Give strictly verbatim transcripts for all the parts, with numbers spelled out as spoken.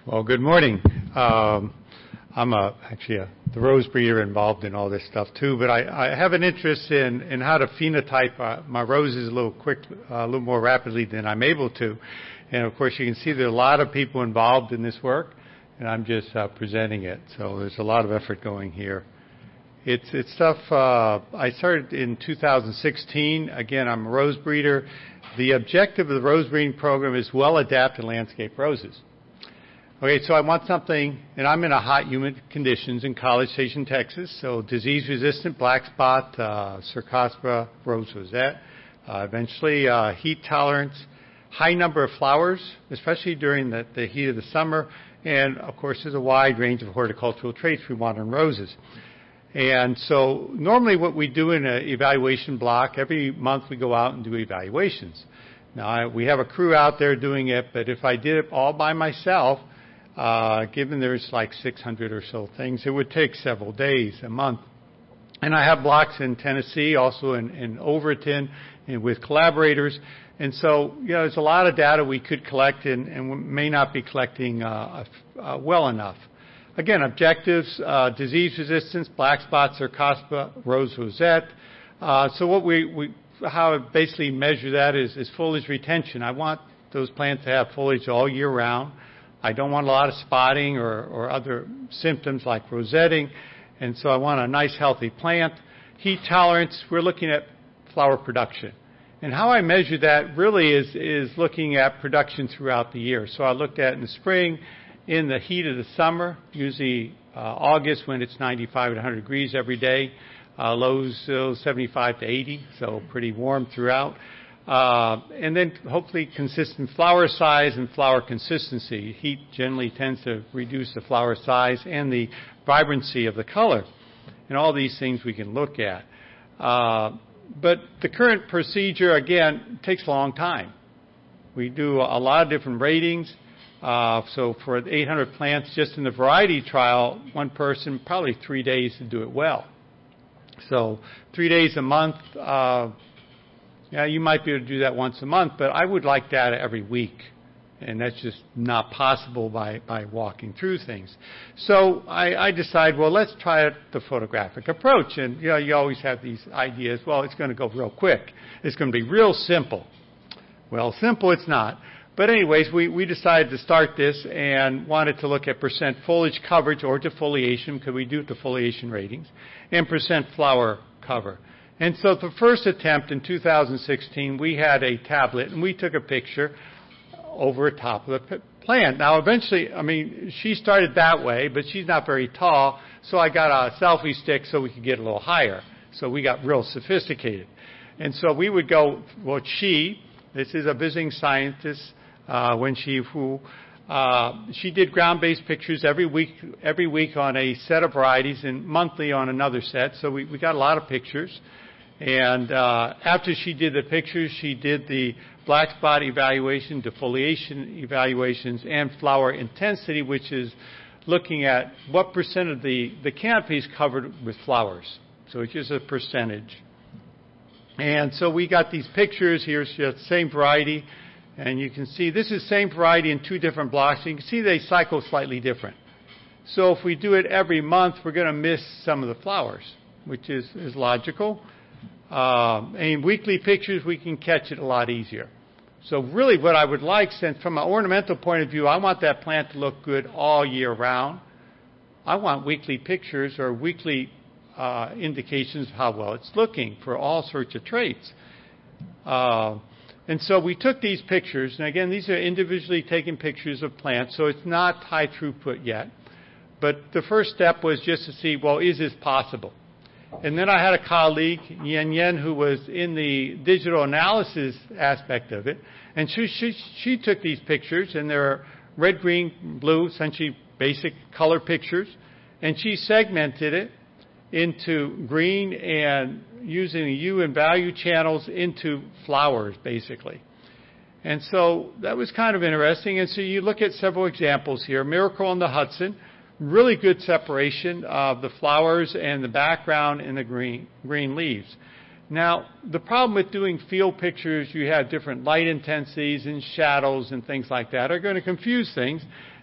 Well, good morning. Um, I'm a, actually a, the rose breeder involved in all this stuff too, but I, I have an interest in, in how to phenotype uh, my roses a little quick, uh, a little more rapidly than I'm able to. And of course, you can see there are a lot of people involved in this work, and I'm just uh, presenting it. So there's a lot of effort going here. It's, it's stuff uh, I started in two thousand sixteen. Again, I'm a rose breeder. The objective of the rose breeding program is well-adapted landscape roses. Okay, so I want something, and I'm in a hot, humid conditions in College Station, Texas. So disease-resistant black spot, uh, Cercospora rose rosette. Uh, eventually, uh, heat tolerance, high number of flowers, especially during the, the heat of the summer. And, of course, there's a wide range of horticultural traits we want in roses. And so normally what we do in an evaluation block, every month we go out and do evaluations. Now, I, we have a crew out there doing it, but if I did it all by myself, Uh, given there's like six hundred or so things, it would take several days, a month. And I have blocks in Tennessee, also in, in Overton, and with collaborators. And so, you know, there's a lot of data we could collect and, and we may not be collecting uh, uh, well enough. Again, objectives, uh, disease resistance, black spots, Cercospora, rose rosette. Uh, so what we, we, how I basically measure that is, is foliage retention. I want those plants to have foliage all year round. I don't want a lot of spotting or, or other symptoms like rosetting, and so I want a nice, healthy plant. Heat tolerance, we're looking at flower production. And how I measure that really is, is looking at production throughout the year. So I looked at in the spring, in the heat of the summer, usually uh, August when it's ninety-five to one hundred degrees every day, uh, lows uh, seventy-five to eighty, so pretty warm throughout. Uh, and then hopefully consistent flower size and flower consistency. Heat generally tends to reduce the flower size and the vibrancy of the color. And all these things we can look at. Uh, but the current procedure, again, takes a long time. We do a lot of different ratings. Uh, so for eight hundred plants just in the variety trial, one person, probably three days to do it well. So three days a month, uh, Yeah, you might be able to do that once a month, but I would like data every week. And that's just not possible by, by walking through things. So I, I decide, well, let's try the photographic approach. And, you know, you always have these ideas, well, it's going to go real quick. It's going to be real simple. Well, simple it's not. But anyways, we, we decided to start this and wanted to look at percent foliage coverage or defoliation, because we do defoliation ratings, and percent flower cover. And so the first attempt in two thousand sixteen, we had a tablet, and we took a picture over top of the plant. Now, eventually, I mean, she started that way, but she's not very tall, so I got a selfie stick so we could get a little higher. So we got real sophisticated. And so we would go, well, she, this is a visiting scientist, uh, when she, who, uh, she did ground-based pictures every week, every week on a set of varieties and monthly on another set. So we, we got a lot of pictures. And uh, after she did the pictures, she did the black spot evaluation, defoliation evaluations, and flower intensity, which is looking at what percent of the, the canopy is covered with flowers. So it's just a percentage. And so we got these pictures. Here's the same variety. And you can see this is the same variety in two different blocks. You can see they cycle slightly different. So if we do it every month, we're going to miss some of the flowers, which is, is logical. Uh, and weekly pictures, we can catch it a lot easier. So really what I would like, since from an ornamental point of view, I want that plant to look good all year round. I want weekly pictures or weekly uh, indications of how well it's looking for all sorts of traits. Uh, and so we took these pictures, and again, these are individually taken pictures of plants, so it's not high throughput yet. But the first step was just to see, well, is this possible? And then I had a colleague, Yen Yen, who was in the digital analysis aspect of it. And she, she, she took these pictures, and they're red, green, blue, essentially basic color pictures. And she segmented it into green and using the U and value channels into flowers, basically. And so that was kind of interesting. And so you look at several examples here. Miracle on the Hudson. Really good separation of the flowers and the background in the green, green leaves. Now, the problem with doing field pictures, you have different light intensities and shadows and things like that are going to confuse things.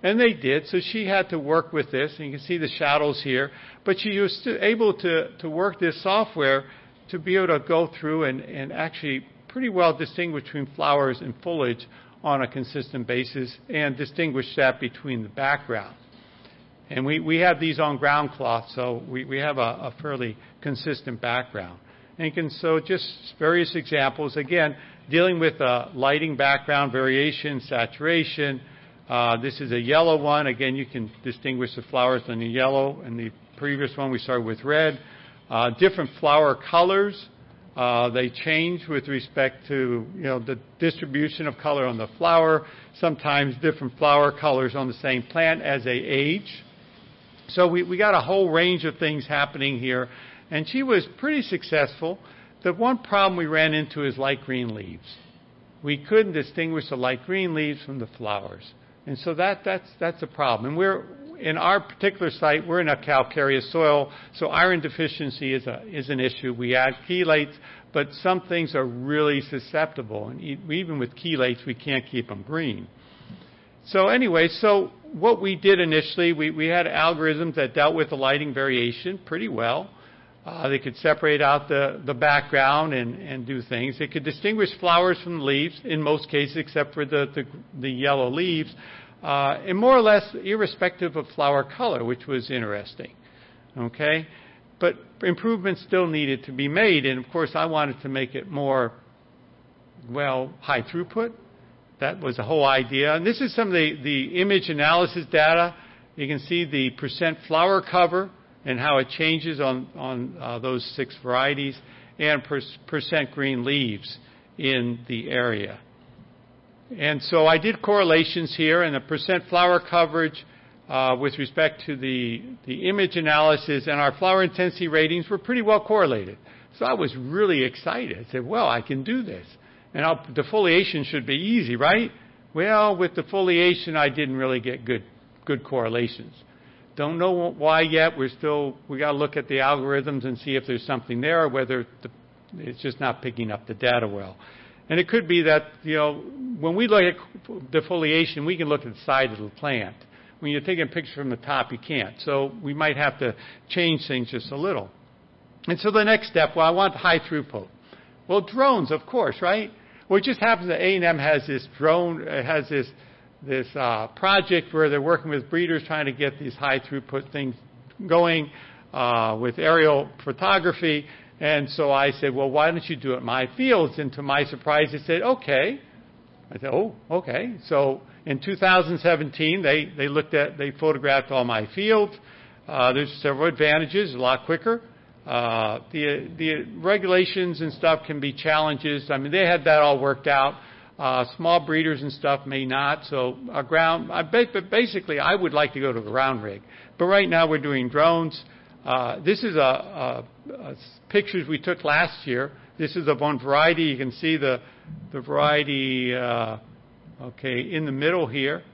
And they did. So she had to work with this. And you can see the shadows here. But she was still able to, to work this software to be able to go through and, and actually pretty well distinguish between flowers and foliage on a consistent basis and distinguish that between the background. And we, we have these on ground cloth, so we, we have a, a fairly consistent background. And you can, so just various examples, again, dealing with uh, lighting background, variation, saturation. Uh, this is a yellow one. Again, you can distinguish the flowers in the yellow. And the previous one, we started with red. Uh, different flower colors. Uh, they change with respect to, you know, the distribution of color on the flower. Sometimes different flower colors on the same plant as they age. So we, we got a whole range of things happening here. And she was pretty successful. The one problem we ran into is light green leaves. We couldn't distinguish the light green leaves from the flowers. And so that, that's, that's a problem. And we're, in our particular site, we're in a calcareous soil, so iron deficiency is, a, is an issue. We add chelates, but some things are really susceptible. And even with chelates, we can't keep them green. So anyway, so what we did initially, we, we had algorithms that dealt with the lighting variation pretty well. Uh, they could separate out the, the background and, and do things. They could distinguish flowers from the leaves, in most cases, except for the, the, the yellow leaves, uh, and more or less irrespective of flower color, which was interesting. Okay? But improvements still needed to be made, and of course I wanted to make it more, well, high throughput. That was the whole idea. And this is some of the, the image analysis data. You can see the percent flower cover and how it changes on, on uh, those six varieties, and per, percent green leaves in the area. And so I did correlations here, and the percent flower coverage uh, with respect to the, the image analysis and our flower intensity ratings were pretty well correlated. So I was really excited. I said, well, I can do this. And I'll, defoliation should be easy, right? Well, with defoliation, I didn't really get good, good correlations. Don't know why yet. We're still, we got to look at the algorithms and see if there's something there or whether the, it's just not picking up the data well. And it could be that, you know, when we look at defoliation, we can look at the side of the plant. When you're taking a picture from the top, you can't. So we might have to change things just a little. And so the next step, well, I want high throughput. Well, drones, of course, right? Well, it just happens that A and M has this drone, uh, has this this uh, project where they're working with breeders trying to get these high throughput things going uh, with aerial photography. And so I said, well, why don't you do it in my fields? And to my surprise, they said, okay. I said, oh, okay. So in two thousand seventeen, they, they looked at, they photographed all my fields. Uh, there's several advantages, a lot quicker. Uh, the, the regulations and stuff can be challenges. I mean, they had that all worked out. Uh, small breeders and stuff may not. So a ground, I ba- but basically I would like to go to a ground rig. But right now we're doing drones. Uh, this is a, a, a pictures we took last year. This is of one variety. You can see the, the variety, uh, okay, in the middle here.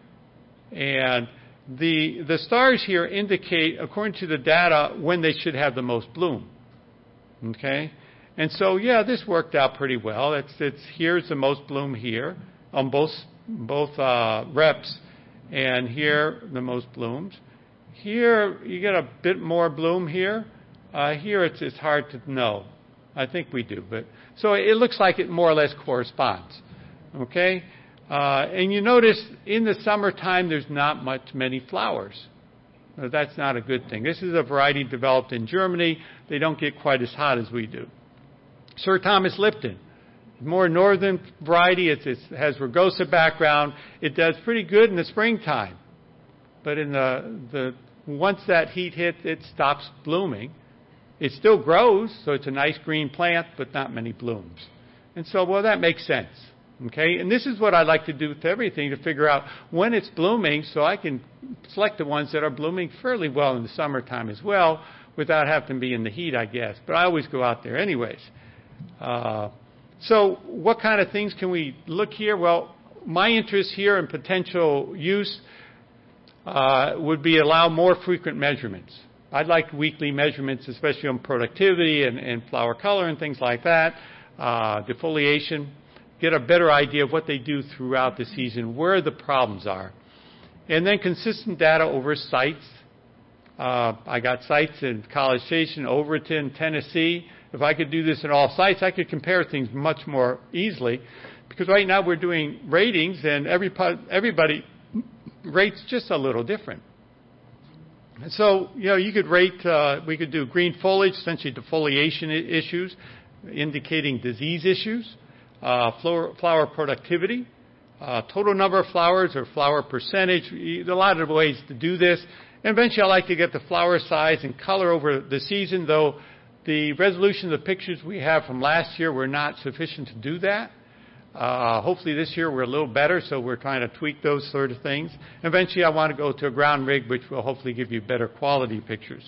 And The, the stars here indicate, according to the data, when they should have the most bloom. Okay? And so, yeah, this worked out pretty well. It's, it's, here's the most bloom here on both, both uh, reps, and here the most blooms. Here, you get a bit more bloom here. Uh, here, it's, it's hard to know. I think we do. But so it looks like it more or less corresponds. Okay? Uh, and you notice in the summertime, there's not much many flowers. Now, that's not a good thing. This is a variety developed in Germany. They don't get quite as hot as we do. Sir Thomas Lipton, more northern variety. It's, it has rugosa background. It does pretty good in the springtime. But in the, the once that heat hits, it stops blooming. It still grows, so it's a nice green plant, but not many blooms. And so, well, that makes sense. Okay, and this is what I like to do with everything, to figure out when it's blooming so I can select the ones that are blooming fairly well in the summertime as well without having to be in the heat, I guess. But I always go out there anyways. Uh, so what kind of things can we look here? Well, my interest here in potential use uh, would be allow more frequent measurements. I'd like weekly measurements, especially on productivity and, and flower color and things like that, uh, defoliation. Get a better idea of what they do throughout the season, where the problems are. And then consistent data over sites. Uh, I got sites in College Station, Overton, Tennessee. If I could do this at all sites, I could compare things much more easily. Because right now we're doing ratings, and every, everybody rates just a little different. And so, you know, you could rate, uh, we could do green foliage, essentially defoliation issues, indicating disease issues, uh, flower, flower productivity, uh, total number of flowers or flower percentage. There are a lot of ways to do this. And eventually I like to get the flower size and color over the season, though the resolution of the pictures we have from last year were not sufficient to do that. Uh, hopefully this year we're a little better, so we're trying to tweak those sort of things. Eventually I want to go to a ground rig, which will hopefully give you better quality pictures.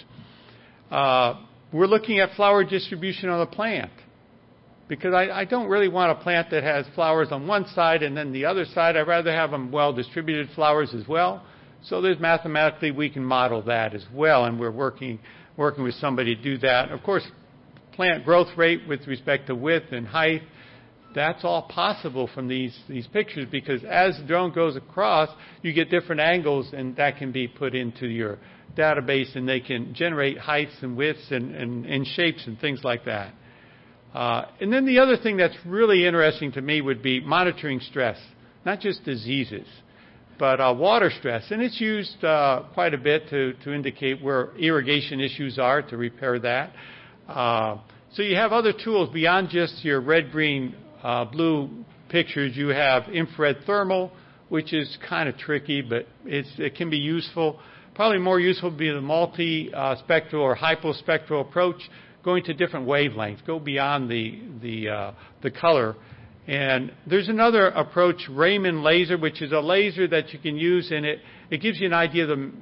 Uh, we're looking at flower distribution on the plant, because I, I don't really want a plant that has flowers on one side and then the other side. I'd rather have them well-distributed flowers as well. So there's mathematically we can model that as well, and we're working working with somebody to do that. Of course, plant growth rate with respect to width and height, that's all possible from these, these pictures, because as the drone goes across, you get different angles, and that can be put into your database, and they can generate heights and widths and, and, and shapes and things like that. Uh, and then the other thing that's really interesting to me would be monitoring stress, not just diseases, but uh, water stress. And it's used uh, quite a bit to, to indicate where irrigation issues are, to repair that. Uh, so you have other tools beyond just your red, green, Uh, blue pictures. You have infrared thermal, which is kind of tricky, but it's, it can be useful. Probably more useful would be the multi-spectral or hypospectral approach, going to different wavelengths, go beyond the the uh, the color. And there's another approach, Raman laser, which is a laser that you can use, and it it gives you an idea of the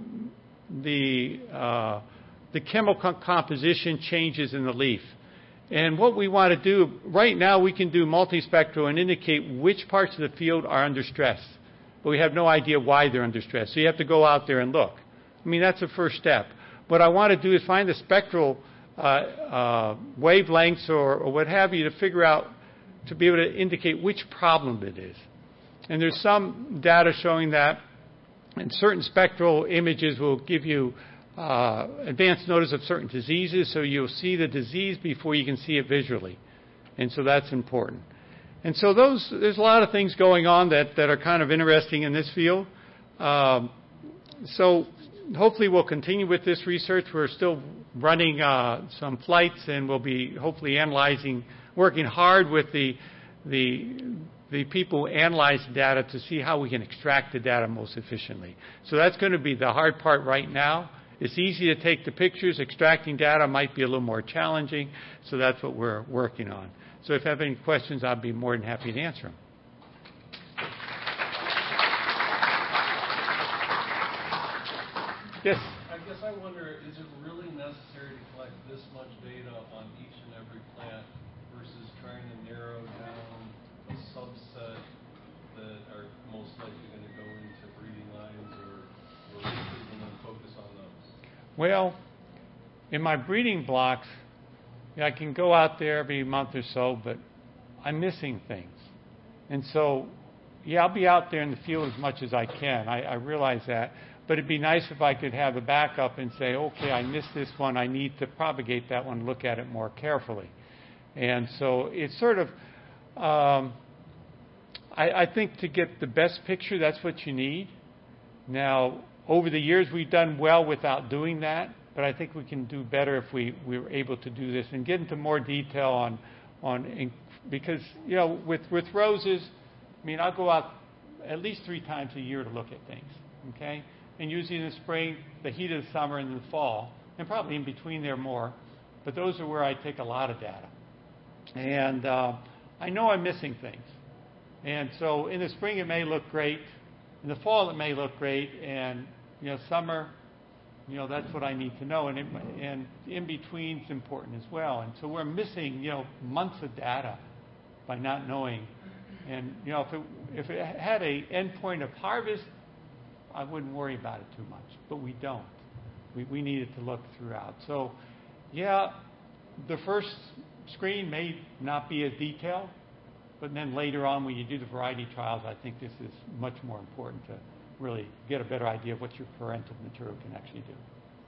the uh, the chemical composition changes in the leaf. And what we want to do, right now we can do multispectral and indicate which parts of the field are under stress. But we have no idea why they're under stress. So you have to go out there and look. I mean, that's the first step. What I want to do is find the spectral uh, uh, wavelengths or, or what have you to figure out, to be able to indicate which problem it is. And there's some data showing that, and certain spectral images will give you Uh, advanced notice of certain diseases, so you'll see the disease before you can see it visually. And so that's important. And so those, there's a lot of things going on that, that are kind of interesting in this field. Um, so hopefully we'll continue with this research. We're still running uh, some flights, and we'll be hopefully analyzing, working hard with the, the, the people who analyze data to see how we can extract the data most efficiently. So that's going to be the hard part right now. It's easy to take the pictures. Extracting data might be a little more challenging, so that's what we're working on. So if you have any questions, I'd be more than happy to answer them. Yes? I guess I wonder, is it really necessary to collect this much data on each and every plant versus trying to narrow down a subset that are most likely going to go into breeding lines or, or and then focus on those? Well, in my breeding blocks, I can go out there every month or so, but I'm missing things. And so, yeah, I'll be out there in the field as much as I can. I, I realize that. But it'd be nice if I could have a backup and say, okay, I missed this one. I need to propagate that one, look at it more carefully. And so it's sort of, um, I, I think to get the best picture, that's what you need. Now, over the years, we've done well without doing that, but I think we can do better if we, we were able to do this and get into more detail on, on because, you know, with, with roses, I mean, I'll go out at least three times a year to look at things, okay? And usually in the spring, the heat of the summer, and the fall, and probably in between there more, but those are where I take a lot of data. And uh, I know I'm missing things. And so in the spring, it may look great. In the fall, it may look great, and you know, summer, you know, that's what I need to know, and it, and in between is important as well. And so we're missing, you know, months of data by not knowing. And you know, if it if it had a endpoint of harvest, I wouldn't worry about it too much. But we don't. We we need it to look throughout. So, yeah, the first screen may not be as detailed, but then later on, when you do the variety trials, I think this is much more important to really get a better idea of what your parental material can actually do.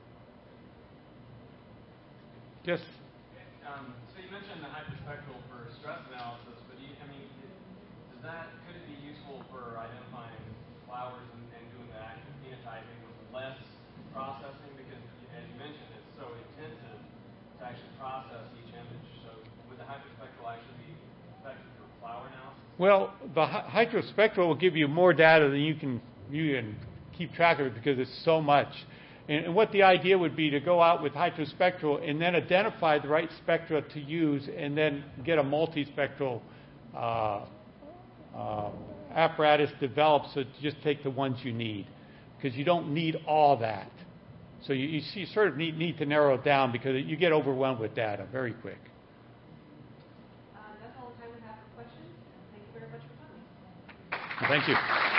Yes? Um, so you mentioned the hyperspectral for stress analysis, but do you, I mean, does that, could it be useful for identifying flowers and, and doing the active phenotyping with less processing? Because as you mentioned, it's so intensive to actually process each image. So would the hyperspectral actually be effective for flower analysis? Well, the hy- hyperspectral will give you more data than you can you can keep track of it because it's so much. And, and what the idea would be to go out with hyperspectral and then identify the right spectra to use, and then get a multispectral uh, uh, apparatus developed so to just take the ones you need, because you don't need all that. So you, you, see, you sort of need, need to narrow it down because you get overwhelmed with data very quick. Uh, that's all the time we have for questions. Thank you very much for coming. Thank you.